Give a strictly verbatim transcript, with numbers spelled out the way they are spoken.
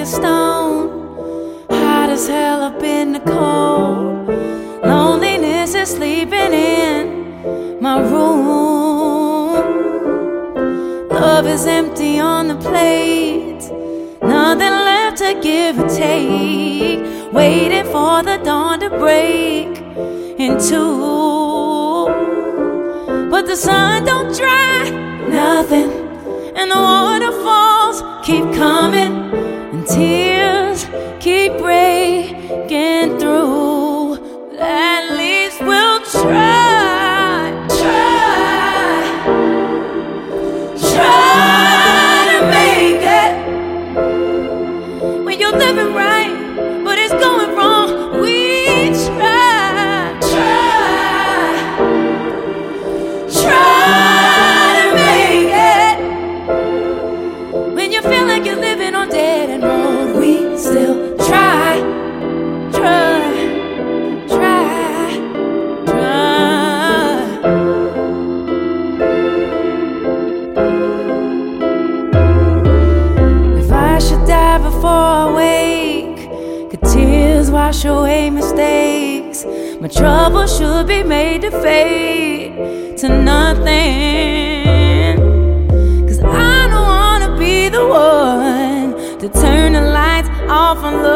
stone, hot as hell up in the cold. Loneliness is sleeping in my room. Love is empty on the plate, nothing left to give or take. Waiting for the dawn to break in two, but the sun don't dry nothing, and the waterfalls keep coming, and tears keep breaking through. But at least we'll try, try, try to make it. When you're living right, but it's going wrong, we try, try, try to make it. When you feel like you're living on dead end road, we still try, try, try, try. If I should die before I wake, could tears wash away mistakes? My trouble should be made to fade to nothing. Cause I don't wanna be the one to turn the lights off and look